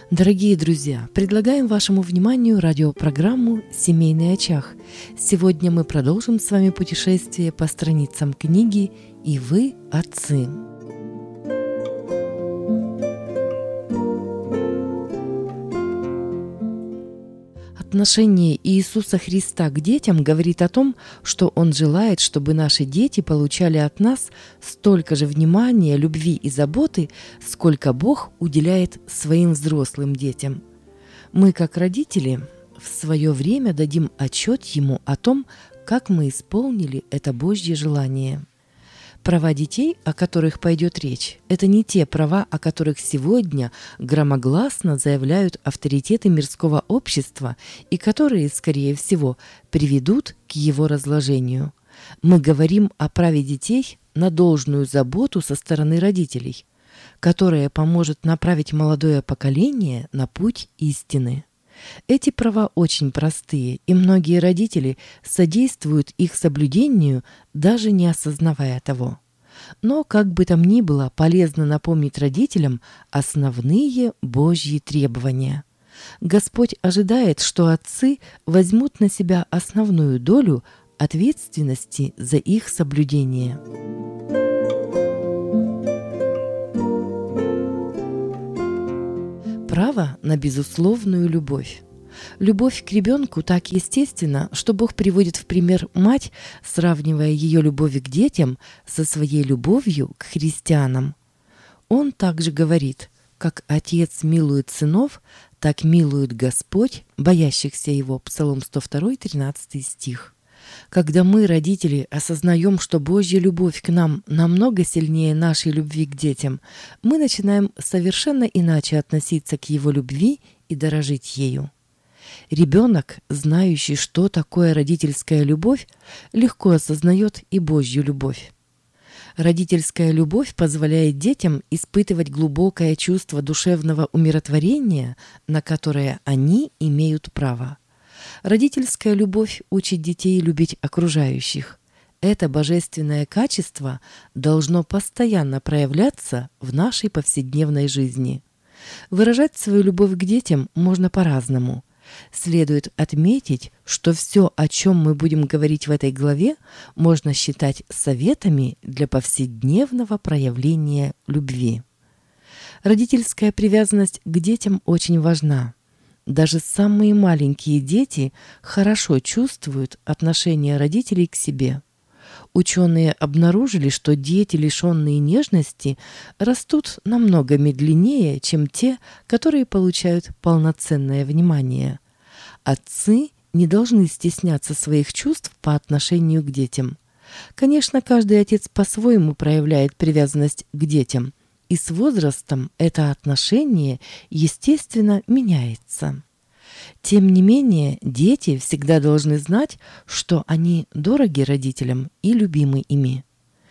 Дорогие друзья, предлагаем вашему вниманию радиопрограмму «Семейный очаг». Сегодня мы продолжим с вами путешествие по страницам книги «И вы, отцы». Отношение Иисуса Христа к детям говорит о том, что Он желает, чтобы наши дети получали от нас столько же внимания, любви и заботы, сколько Бог уделяет своим взрослым детям. Мы, как родители, в свое время дадим отчет Ему о том, как мы исполнили это Божье желание. Права детей, о которых пойдет речь, это не те права, о которых сегодня громогласно заявляют авторитеты мирского общества и которые, скорее всего, приведут к его разложению. Мы говорим о праве детей на должную заботу со стороны родителей, которая поможет направить молодое поколение на путь истины. Эти права очень простые, и многие родители содействуют их соблюдению, даже не осознавая того. Но, как бы там ни было, полезно напомнить родителям основные Божьи требования. Господь ожидает, что отцы возьмут на себя основную долю ответственности за их соблюдение. Право на безусловную любовь. Любовь к ребенку так естественна, что Бог приводит в пример мать, сравнивая ее любовь к детям со своей любовью к христианам. Он также говорит: «Как Отец милует сынов, так милует Господь боящихся Его». Псалом 102, 13 стих. Когда мы, родители, осознаем, что Божья любовь к нам намного сильнее нашей любви к детям, мы начинаем совершенно иначе относиться к Его любви и дорожить ею. Ребенок, знающий, что такое родительская любовь, легко осознает и Божью любовь. Родительская любовь позволяет детям испытывать глубокое чувство душевного умиротворения, на которое они имеют право. Родительская любовь учит детей любить окружающих. Это божественное качество должно постоянно проявляться в нашей повседневной жизни. Выражать свою любовь к детям можно по-разному. Следует отметить, что все, о чем мы будем говорить в этой главе, можно считать советами для повседневного проявления любви. Родительская привязанность к детям очень важна. Даже самые маленькие дети хорошо чувствуют отношение родителей к себе. Ученые обнаружили, что дети, лишенные нежности, растут намного медленнее, чем те, которые получают полноценное внимание. Отцы не должны стесняться своих чувств по отношению к детям. Конечно, каждый отец по-своему проявляет привязанность к детям, и с возрастом это отношение, естественно, меняется. Тем не менее, дети всегда должны знать, что они дороги родителям и любимы ими.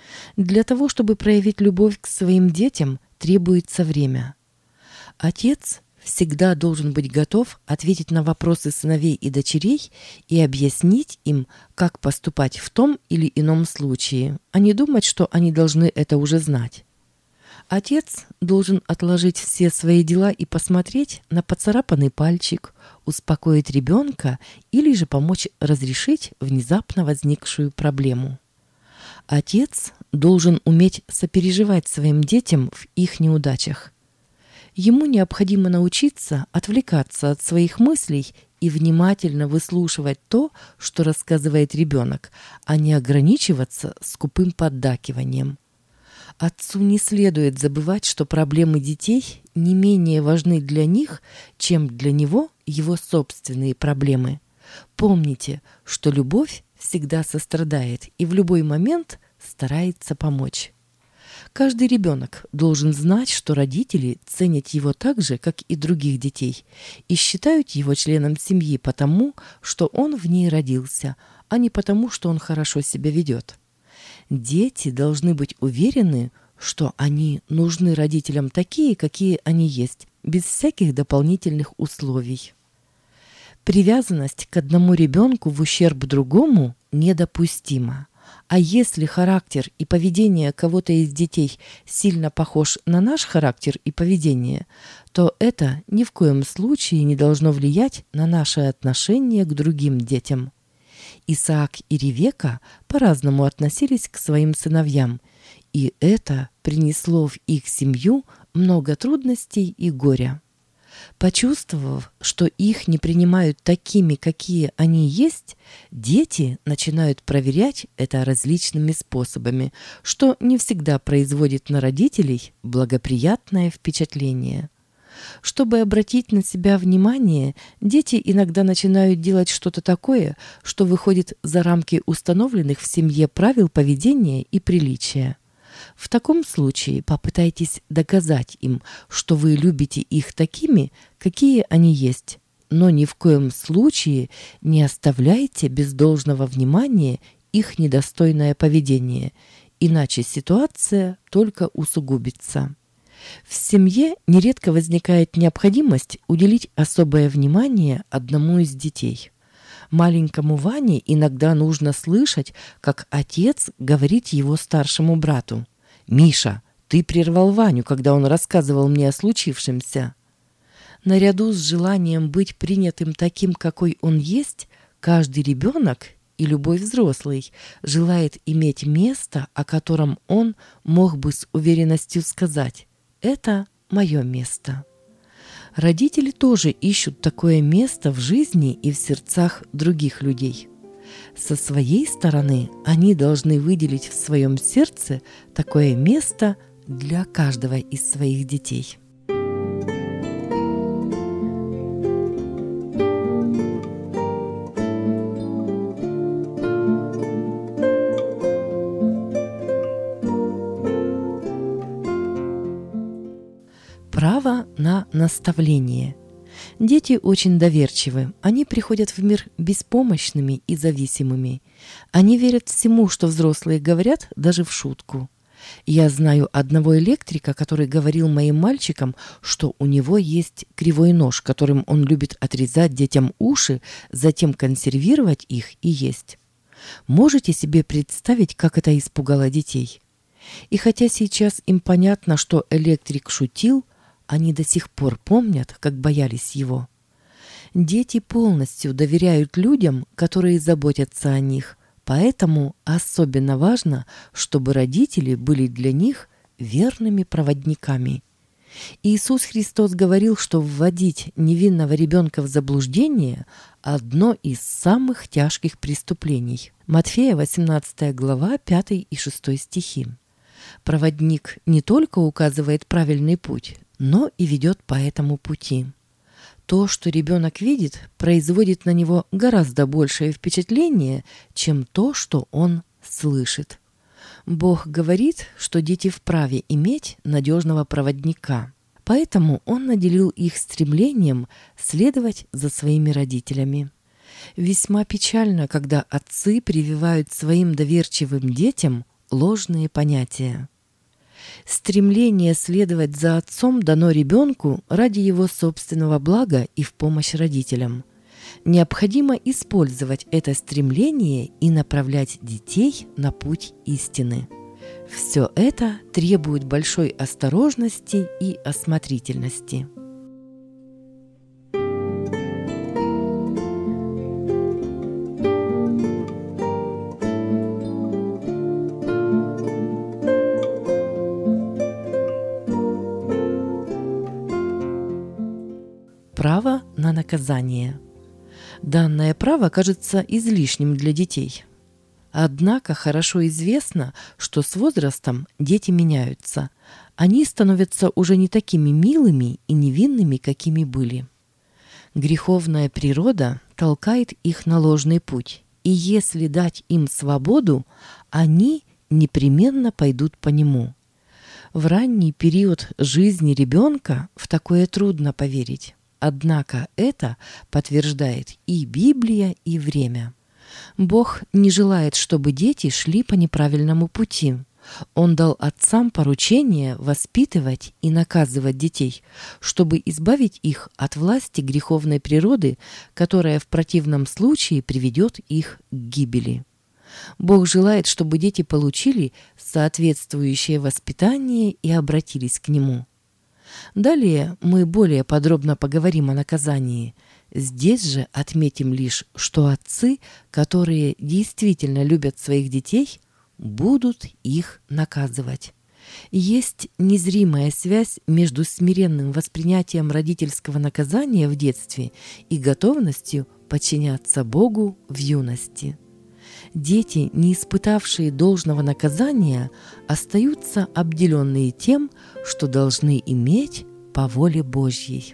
Для того, чтобы проявить любовь к своим детям, требуется время. Отец всегда должен быть готов ответить на вопросы сыновей и дочерей и объяснить им, как поступать в том или ином случае, а не думать, что они должны это уже знать. Отец должен отложить все свои дела и посмотреть на поцарапанный пальчик, успокоить ребенка или же помочь разрешить внезапно возникшую проблему. Отец должен уметь сопереживать своим детям в их неудачах. Ему необходимо научиться отвлекаться от своих мыслей и внимательно выслушивать то, что рассказывает ребенок, а не ограничиваться скупым поддакиванием. Отцу не следует забывать, что проблемы детей не менее важны для них, чем для него его собственные проблемы. Помните, что любовь всегда сострадает и в любой момент старается помочь. Каждый ребенок должен знать, что родители ценят его так же, как и других детей, и считают его членом семьи потому, что он в ней родился, а не потому, что он хорошо себя ведет. Дети должны быть уверены, что они нужны родителям такие, какие они есть, без всяких дополнительных условий. Привязанность к одному ребенку в ущерб другому недопустима. А если характер и поведение кого-то из детей сильно похож на наш характер и поведение, то это ни в коем случае не должно влиять на наше отношение к другим детям. Исаак и Ревека по-разному относились к своим сыновьям, и это принесло в их семью много трудностей и горя. Почувствовав, что их не принимают такими, какие они есть, дети начинают проверять это различными способами, что не всегда производит на родителей благоприятное впечатление. Чтобы обратить на себя внимание, дети иногда начинают делать что-то такое, что выходит за рамки установленных в семье правил поведения и приличия. В таком случае попытайтесь доказать им, что вы любите их такими, какие они есть, но ни в коем случае не оставляйте без должного внимания их недостойное поведение, иначе ситуация только усугубится. В семье нередко возникает необходимость уделить особое внимание одному из детей. Маленькому Ване иногда нужно слышать, как отец говорит его старшему брату: «Миша, ты прервал Ваню, когда он рассказывал мне о случившемся». Наряду с желанием быть принятым таким, какой он есть, каждый ребенок и любой взрослый желает иметь место, о котором он мог бы с уверенностью сказать: «Это мое место». Родители тоже ищут такое место в жизни и в сердцах других людей. Со своей стороны они должны выделить в своем сердце такое место для каждого из своих детей. Право на наставление. Дети очень доверчивы. Они приходят в мир беспомощными и зависимыми. Они верят всему, что взрослые говорят, даже в шутку. Я знаю одного электрика, который говорил моим мальчикам, что у него есть кривой нож, которым он любит отрезать детям уши, затем консервировать их и есть. Можете себе представить, как это испугало детей? И хотя сейчас им понятно, что электрик шутил, они до сих пор помнят, как боялись его. Дети полностью доверяют людям, которые заботятся о них, поэтому особенно важно, чтобы родители были для них верными проводниками. Иисус Христос говорил, что вводить невинного ребенка в заблуждение – одно из самых тяжких преступлений. Матфея, 18 глава, 5 и 6 стихи. Проводник не только указывает правильный путь, но и ведет по этому пути. То, что ребенок видит, производит на него гораздо большее впечатление, чем то, что он слышит. Бог говорит, что дети вправе иметь надежного проводника, поэтому Он наделил их стремлением следовать за своими родителями. Весьма печально, когда отцы прививают своим доверчивым детям ложные понятия. Стремление следовать за отцом дано ребенку ради его собственного блага и в помощь родителям. Необходимо использовать это стремление и направлять детей на путь истины. Все это требует большой осторожности и осмотрительности. Право на наказание. Данное право кажется излишним для детей. Однако хорошо известно, что с возрастом дети меняются. Они становятся уже не такими милыми и невинными, какими были. Греховная природа толкает их на ложный путь, и если дать им свободу, они непременно пойдут по нему. В ранний период жизни ребенка в такое трудно поверить. Однако это подтверждает и Библия, и время. Бог не желает, чтобы дети шли по неправильному пути. Он дал отцам поручение воспитывать и наказывать детей, чтобы избавить их от власти греховной природы, которая в противном случае приведет их к гибели. Бог желает, чтобы дети получили соответствующее воспитание и обратились к Нему. Далее мы более подробно поговорим о наказании. Здесь же отметим лишь, что отцы, которые действительно любят своих детей, будут их наказывать. Есть незримая связь между смиренным воспринятием родительского наказания в детстве и готовностью подчиняться Богу в юности. Дети, не испытавшие должного наказания, остаются обделенные тем, что должны иметь по воле Божьей.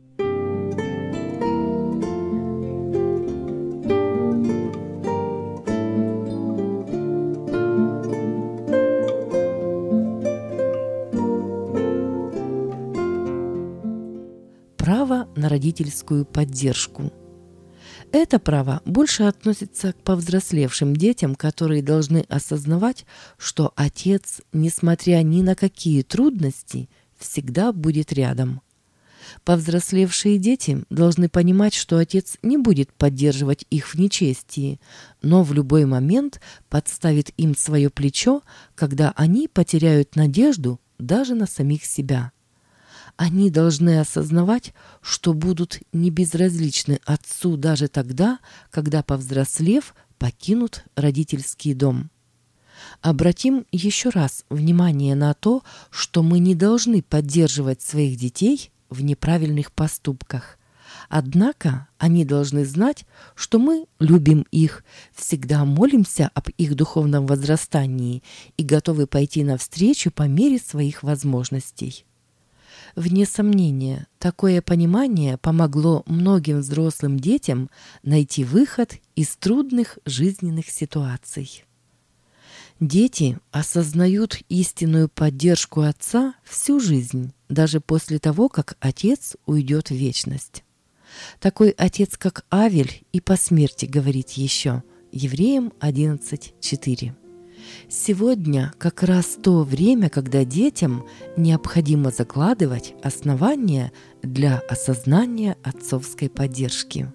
Право на родительскую поддержку. Это право больше относится к повзрослевшим детям, которые должны осознавать, что отец, несмотря ни на какие трудности, всегда будет рядом. Повзрослевшие дети должны понимать, что отец не будет поддерживать их в нечестии, но в любой момент подставит им свое плечо, когда они потеряют надежду даже на самих себя. Они должны осознавать, что будут не безразличны отцу даже тогда, когда, повзрослев, покинут родительский дом. Обратим еще раз внимание на то, что мы не должны поддерживать своих детей в неправильных поступках. Однако они должны знать, что мы любим их, всегда молимся об их духовном возрастании и готовы пойти навстречу по мере своих возможностей. Вне сомнения, такое понимание помогло многим взрослым детям найти выход из трудных жизненных ситуаций. Дети осознают истинную поддержку отца всю жизнь, даже после того, как отец уйдет в вечность. Такой отец, как Авель, и по смерти говорит еще. Евреям 11:4. Сегодня как раз то время, когда детям необходимо закладывать основания для осознания отцовской поддержки.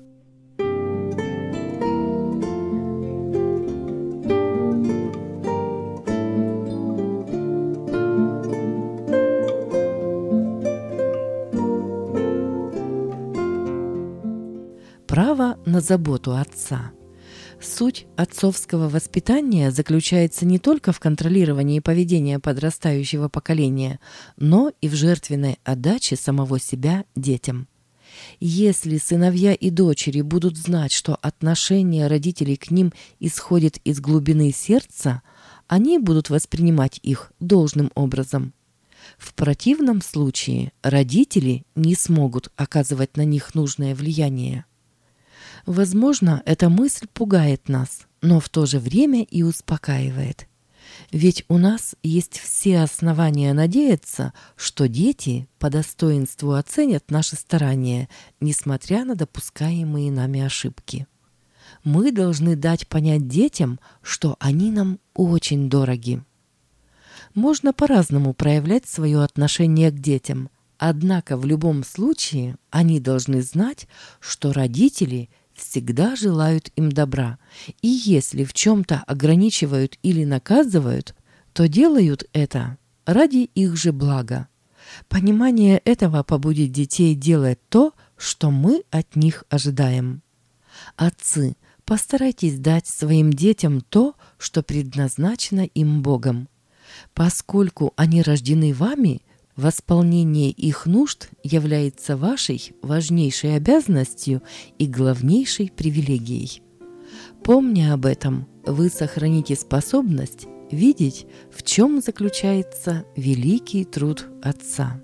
Право на заботу отца. Суть отцовского воспитания заключается не только в контролировании поведения подрастающего поколения, но и в жертвенной отдаче самого себя детям. Если сыновья и дочери будут знать, что отношение родителей к ним исходит из глубины сердца, они будут воспринимать их должным образом. В противном случае родители не смогут оказывать на них нужное влияние. Возможно, эта мысль пугает нас, но в то же время и успокаивает. Ведь у нас есть все основания надеяться, что дети по достоинству оценят наши старания, несмотря на допускаемые нами ошибки. Мы должны дать понять детям, что они нам очень дороги. Можно по-разному проявлять свое отношение к детям, однако в любом случае они должны знать, что родители всегда желают им добра, и если в чем-то ограничивают или наказывают, то делают это ради их же блага. Понимание этого побудит детей делать то, что мы от них ожидаем. Отцы, постарайтесь дать своим детям то, что предназначено им Богом. Поскольку они рождены вами, восполнение их нужд является вашей важнейшей обязанностью и главнейшей привилегией. Помня об этом, вы сохраните способность видеть, в чем заключается великий труд Отца.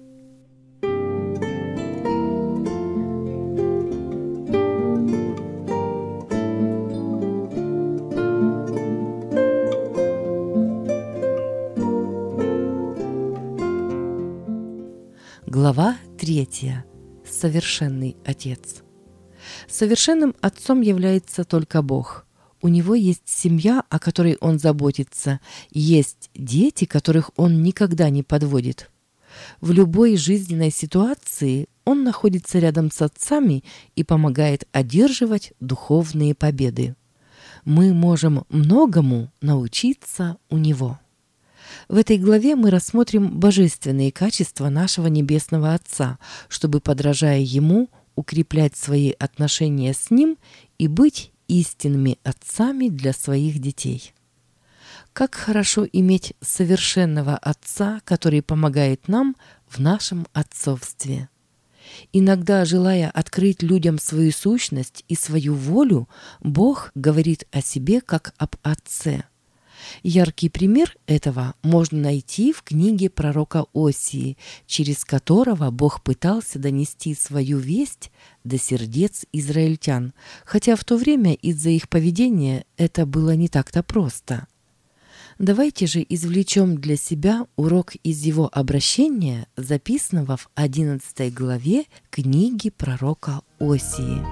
Глава 3. Совершенный Отец. Совершенным отцом является только Бог. У него есть семья, о которой он заботится, есть дети, которых он никогда не подводит. В любой жизненной ситуации он находится рядом с отцами и помогает одерживать духовные победы. Мы можем многому научиться у Него. В этой главе мы рассмотрим божественные качества нашего Небесного Отца, чтобы, подражая Ему, укреплять свои отношения с Ним и быть истинными отцами для своих детей. Как хорошо иметь совершенного Отца, который помогает нам в нашем отцовстве. Иногда, желая открыть людям свою сущность и свою волю, Бог говорит о себе как об Отце. Яркий пример этого можно найти в книге пророка Осии, через которого Бог пытался донести свою весть до сердец израильтян, хотя в то время из-за их поведения это было не так-то просто. Давайте же извлечем для себя урок из его обращения, записанного в 11 главе книги пророка Осии.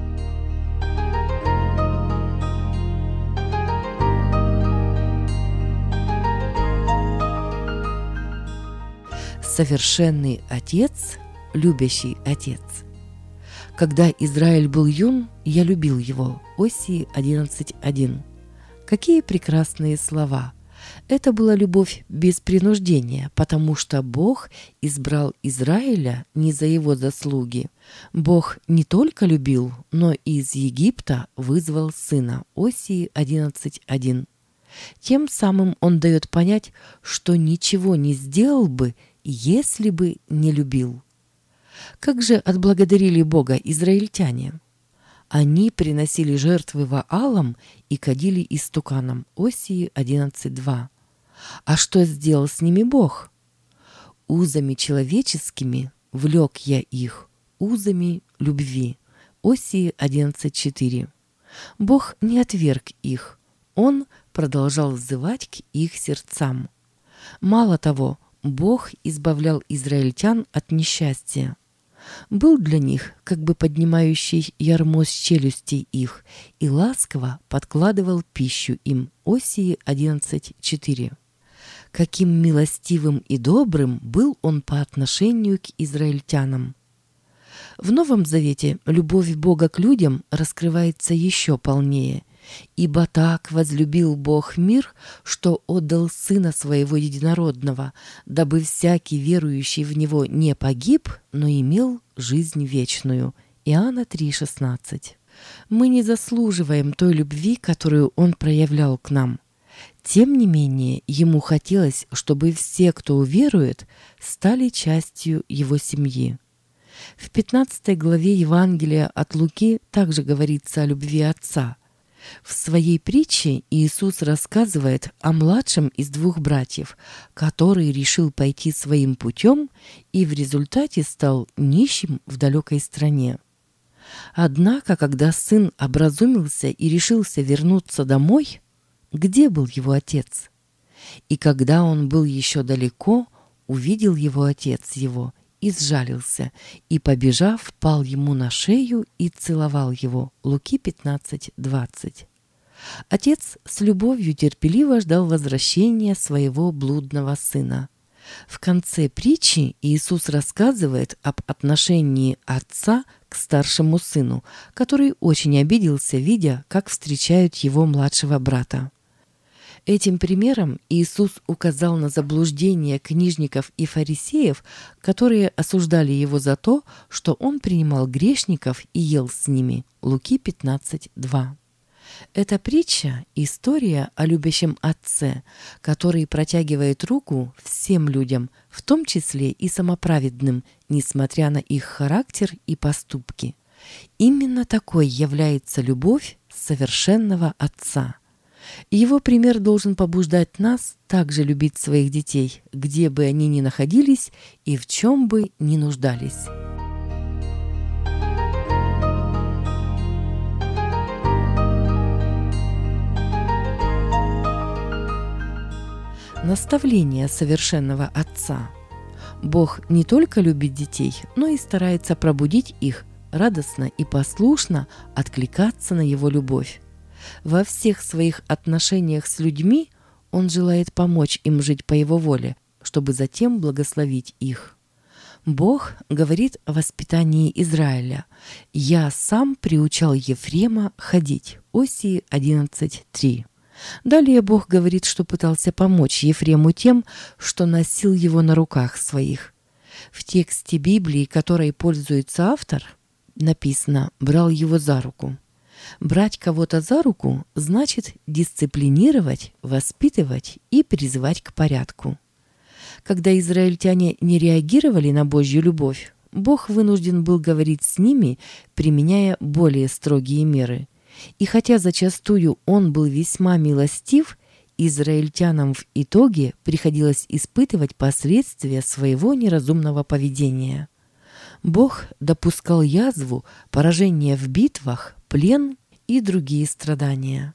Совершенный Отец, любящий Отец. Когда Израиль был юн, я любил его. Осии 11:1. Какие прекрасные слова! Это была любовь без принуждения, потому что Бог избрал Израиля не за его заслуги. Бог не только любил, но и из Египта вызвал сына. Осии 11:1. Тем самым он дает понять, что ничего не сделал бы, если бы не любил. Как же отблагодарили Бога израильтяне? Они приносили жертвы Ваалам и кадили истуканам. Осии 11:2. А что сделал с ними Бог? Узами человеческими влек я их, узами любви. Осии 11:4. Бог не отверг их, Он продолжал взывать к их сердцам. Мало того, Бог избавлял израильтян от несчастья. Был для них как бы поднимающий ярмо с челюстей их и ласково подкладывал пищу им. Осии 11:4. Каким милостивым и добрым был он по отношению к израильтянам. В Новом Завете любовь Бога к людям раскрывается еще полнее. «Ибо так возлюбил Бог мир, что отдал Сына Своего Единородного, дабы всякий верующий в Него не погиб, но имел жизнь вечную». Иоанна 3,16. Мы не заслуживаем той любви, которую Он проявлял к нам. Тем не менее, Ему хотелось, чтобы все, кто уверует, стали частью Его семьи. В 15 главе Евангелия от Луки также говорится о любви Отца. В своей притче Иисус рассказывает о младшем из двух братьев, который решил пойти своим путем и в результате стал нищим в далекой стране. Однако, когда сын образумился и решился вернуться домой, где был его отец? И когда он был еще далеко, увидел его отец его и сжалился, и, побежав, пал ему на шею и целовал его. Луки 15:20. Отец с любовью терпеливо ждал возвращения своего блудного сына. В конце притчи Иисус рассказывает об отношении отца к старшему сыну, который очень обиделся, видя, как встречают его младшего брата. Этим примером Иисус указал на заблуждение книжников и фарисеев, которые осуждали его за то, что он принимал грешников и ел с ними. Луки 15:2. Эта притча – история о любящем Отце, который протягивает руку всем людям, в том числе и самоправедным, несмотря на их характер и поступки. Именно такой является любовь совершенного Отца. Его пример должен побуждать нас также любить своих детей, где бы они ни находились и в чем бы ни нуждались. Наставление совершенного Отца. Бог не только любит детей, но и старается пробудить их, радостно и послушно откликаться на Его любовь. Во всех своих отношениях с людьми Он желает помочь им жить по Его воле, чтобы затем благословить их. Бог говорит о воспитании Израиля. «Я сам приучал Ефрема ходить». Осии 11:3. Далее Бог говорит, что пытался помочь Ефрему тем, что носил его на руках своих. В тексте Библии, которой пользуется автор, написано «брал его за руку». Брать кого-то за руку значит дисциплинировать, воспитывать и призывать к порядку. Когда израильтяне не реагировали на Божью любовь, Бог вынужден был говорить с ними, применяя более строгие меры. И хотя зачастую Он был весьма милостив, израильтянам в итоге приходилось испытывать последствия своего неразумного поведения. Бог допускал язву, поражение в битвах, плен и другие страдания.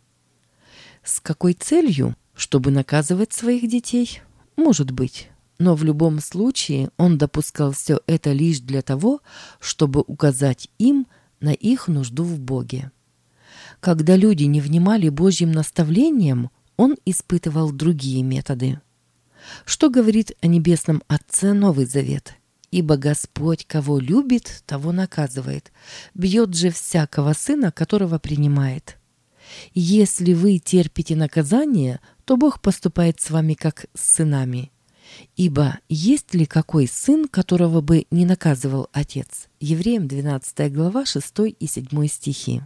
С какой целью? Чтобы наказывать своих детей? Может быть. Но в любом случае Он допускал все это лишь для того, чтобы указать им на их нужду в Боге. Когда люди не внимали Божьим наставлениям, Он испытывал другие методы. Что говорит о Небесном Отце Новый Завет? «Ибо Господь, кого любит, того наказывает, бьет же всякого сына, которого принимает». Если вы терпите наказание, то Бог поступает с вами как с сынами. Ибо есть ли какой сын, которого бы не наказывал отец? Евреям 12 глава 6 и 7 стихи.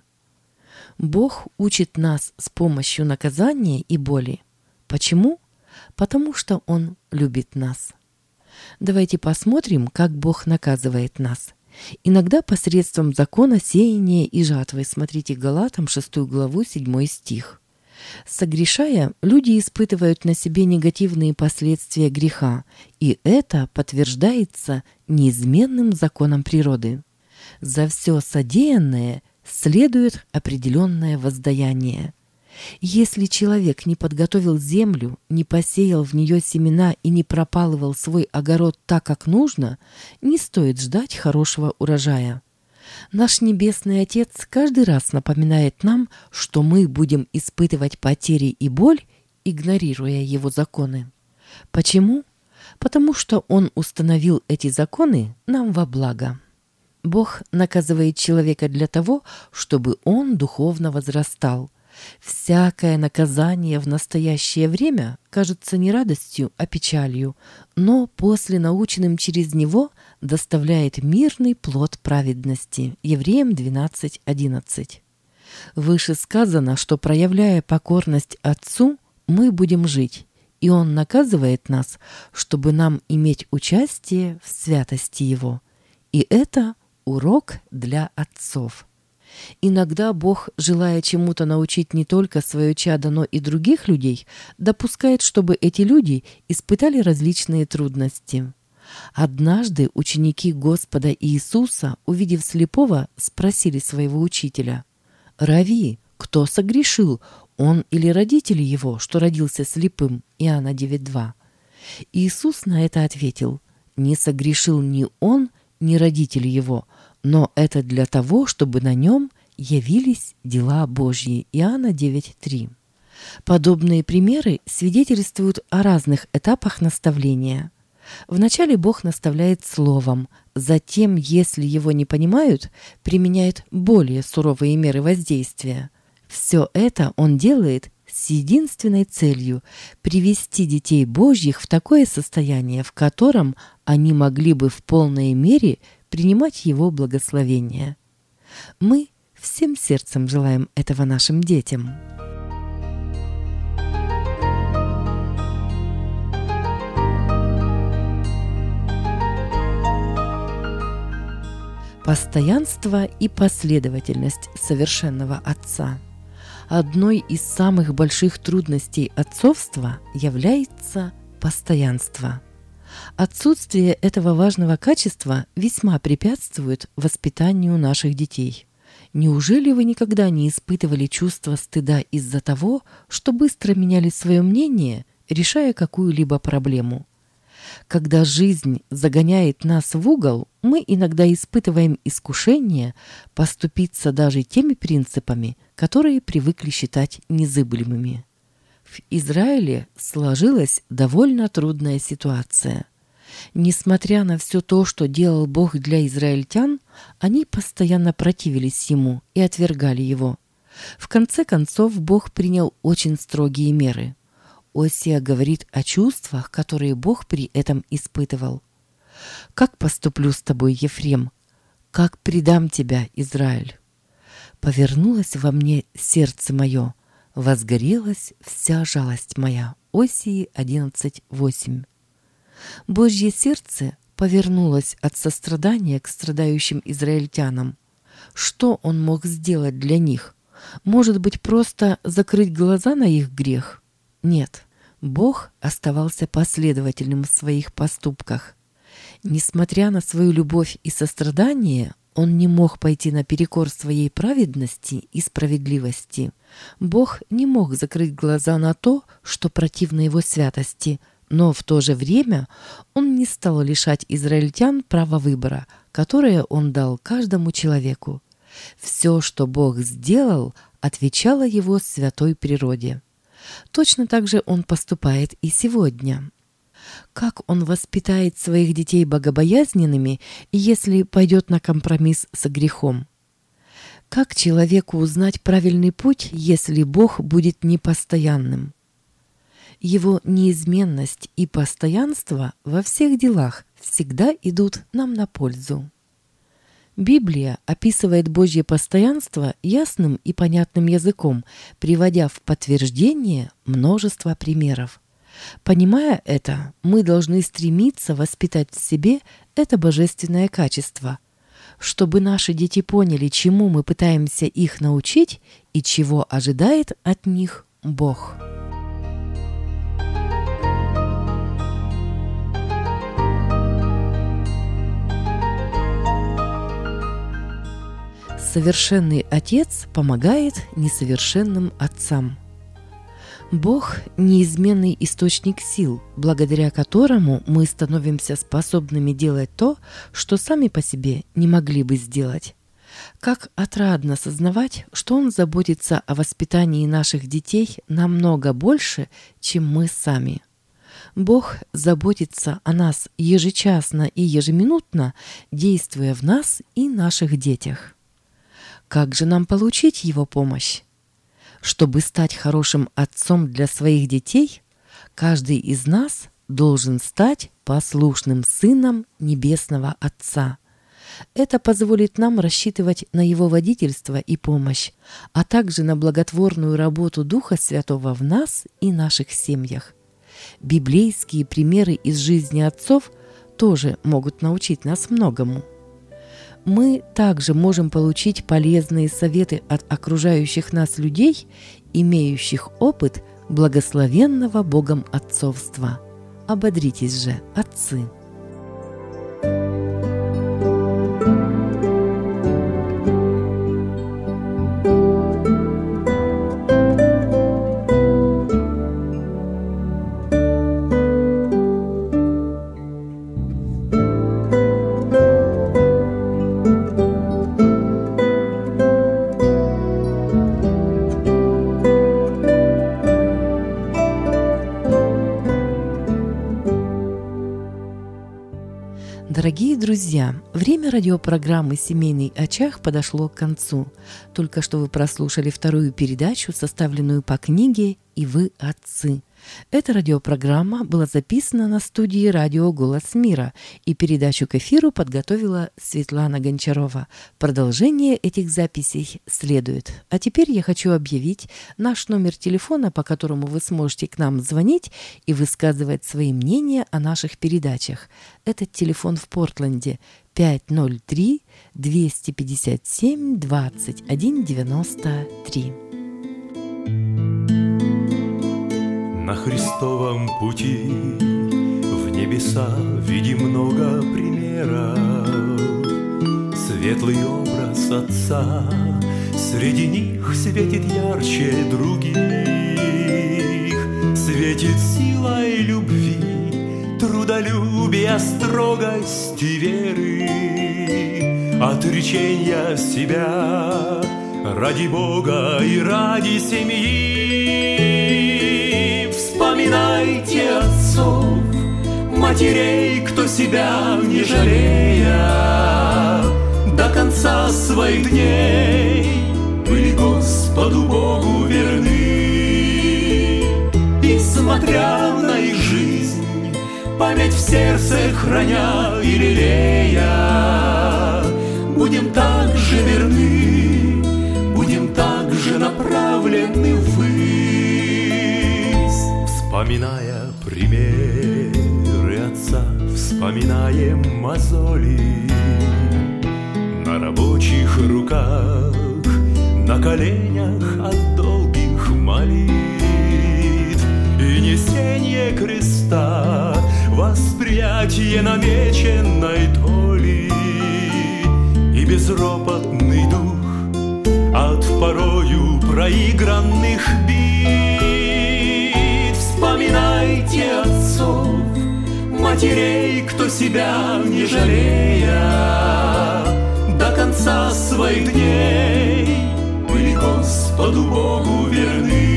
Бог учит нас с помощью наказания и боли. Почему? Потому что Он любит нас. Давайте посмотрим, как Бог наказывает нас. Иногда посредством закона сеяния и жатвы. Смотрите Галатам 6 главу 7 стих. Согрешая, люди испытывают на себе негативные последствия греха, и это подтверждается неизменным законом природы. За все содеянное следует определенное воздаяние. Если человек не подготовил землю, не посеял в нее семена и не пропалывал свой огород так, как нужно, не стоит ждать хорошего урожая. Наш Небесный Отец каждый раз напоминает нам, что мы будем испытывать потери и боль, игнорируя Его законы. Почему? Потому что Он установил эти законы нам во благо. Бог наказывает человека для того, чтобы он духовно возрастал. Всякое наказание в настоящее время кажется не радостью, а печалью, но после наученным через него доставляет мирный плод праведности. Евреям 12:11. Выше сказано, что, проявляя покорность Отцу, мы будем жить, и Он наказывает нас, чтобы нам иметь участие в святости Его. И это урок для отцов. Иногда Бог, желая чему-то научить не только свое чадо, но и других людей, допускает, чтобы эти люди испытали различные трудности. Однажды ученики Господа Иисуса, увидев слепого, спросили своего учителя: «Рави, кто согрешил, он или родители его, что родился слепым?» Иоанна 9:2. Иисус на это ответил: «Не согрешил ни он, ни родители его, но это для того, чтобы на нем явились дела Божьи». Иоанна 9:3. Подобные примеры свидетельствуют о разных этапах наставления. Вначале Бог наставляет словом, затем, если его не понимают, применяет более суровые меры воздействия. Все это Он делает с единственной целью – привести детей Божьих в такое состояние, в котором они могли бы в полной мере принимать Его благословение. Мы всем сердцем желаем этого нашим детям. Постоянство и последовательность совершенного Отца. Одной из самых больших трудностей отцовства является постоянство. Отсутствие этого важного качества весьма препятствует воспитанию наших детей. Неужели вы никогда не испытывали чувство стыда из-за того, что быстро меняли свое мнение, решая какую-либо проблему? Когда жизнь загоняет нас в угол, мы иногда испытываем искушение поступиться даже теми принципами, которые привыкли считать незыблемыми. В Израиле сложилась довольно трудная ситуация. Несмотря на все то, что делал Бог для израильтян, они постоянно противились Ему и отвергали Его. В конце концов, Бог принял очень строгие меры. Осия говорит о чувствах, которые Бог при этом испытывал. «Как поступлю с тобой, Ефрем? Как предам тебя, Израиль? Повернулось во мне сердце мое, возгорелась вся жалость моя». Осии 11:8. Божье сердце повернулось от сострадания к страдающим израильтянам. Что Он мог сделать для них? Может быть, просто закрыть глаза на их грех? Нет, Бог оставался последовательным в своих поступках. Несмотря на свою любовь и сострадание, Он не мог пойти наперекор своей праведности и справедливости. Бог не мог закрыть глаза на то, что противно Его святости, но в то же время Он не стал лишать израильтян права выбора, которое Он дал каждому человеку. Все, что Бог сделал, отвечало Его святой природе. Точно так же Он поступает и сегодня. Как Он воспитает своих детей богобоязненными, если пойдет на компромисс с грехом? Как человеку узнать правильный путь, если Бог будет непостоянным? Его неизменность и постоянство во всех делах всегда идут нам на пользу. Библия описывает Божье постоянство ясным и понятным языком, приводя в подтверждение множество примеров. Понимая это, мы должны стремиться воспитать в себе это божественное качество, чтобы наши дети поняли, чему мы пытаемся их научить и чего ожидает от них Бог. Совершенный Отец помогает несовершенным отцам. Бог – неизменный источник сил, благодаря которому мы становимся способными делать то, что сами по себе не могли бы сделать. Как отрадно сознавать, что Он заботится о воспитании наших детей намного больше, чем мы сами. Бог заботится о нас ежечасно и ежеминутно, действуя в нас и наших детях. Как же нам получить Его помощь? Чтобы стать хорошим отцом для своих детей, каждый из нас должен стать послушным сыном Небесного Отца. Это позволит нам рассчитывать на Его водительство и помощь, а также на благотворную работу Духа Святого в нас и наших семьях. Библейские примеры из жизни отцов тоже могут научить нас многому. Мы также можем получить полезные советы от окружающих нас людей, имеющих опыт благословенного Богом отцовства. Ободритесь же, отцы! Дорогие друзья, время радиопрограммы «Семейный очаг» подошло к концу. Только что вы прослушали вторую передачу, составленную по книге «И вы, отцы». Эта радиопрограмма была записана на студии радио «Голос мира», и передачу к эфиру подготовила Светлана Гончарова. Продолжение этих записей следует. А теперь я хочу объявить наш номер телефона, по которому вы сможете к нам звонить и высказывать свои мнения о наших передачах. Этот телефон в Портленде 503-257-2193. На Христовом пути в небеса видим много примеров. Светлый образ Отца среди них светит ярче других. Светит силой любви, трудолюбия, строгости веры, отречения себя ради Бога и ради семьи. Вспоминайте отцов, матерей, кто себя не жалея, до конца своих дней были Господу Богу верны. И смотря на их жизнь, память в сердце храня и лелея, будем так же верны, будем так же направлены ввысь. Вспоминая примеры отца, вспоминаем мозоли на рабочих руках, на коленях от долгих молитв и несение креста, восприятие намеченной доли и безропотный дух от порою проигранных бит. Вспоминайте отцов, матерей, кто себя не жалея, до конца своих дней были Господу Богу верны.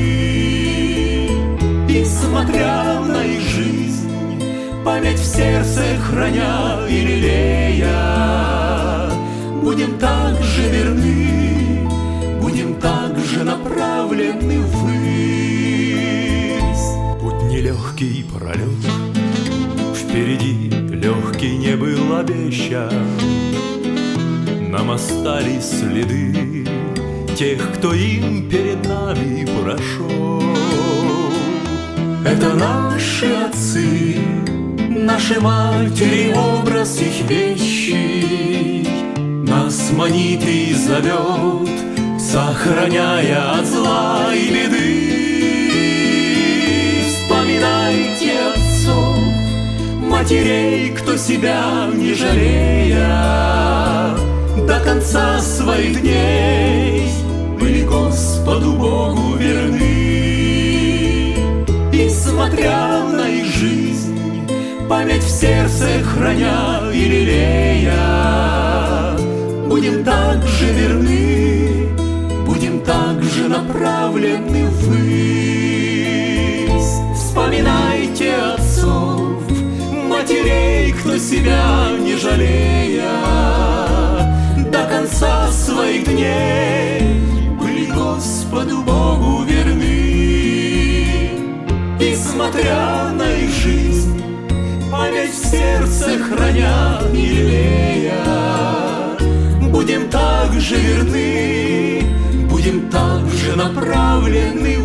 И смотря на их жизнь, память в сердце храня и лелея, будем так же верны, будем так же направлены ввысь. Путь нелегкий пролет, впереди легкий не был обещан. Нам остались следы тех, кто им перед нами прошел. Это наши отцы, наши матери, образ их вещий нас манит и зовет, сохраняя от зла и беды. Вспоминайте отцов, матерей, кто себя не жалея, до конца своих дней были Господу Богу верны. И смотря на их жизнь, память в сердце храня и лелея, будем так же верны, будем так же направлены ввысь. Вспоминайте отцов, матерей, кто себя не жалея, до конца своих дней были Господу Богу верны. И смотря на их жизнь, память в сердце храня и лелея, будем так же верны, будем так же направлены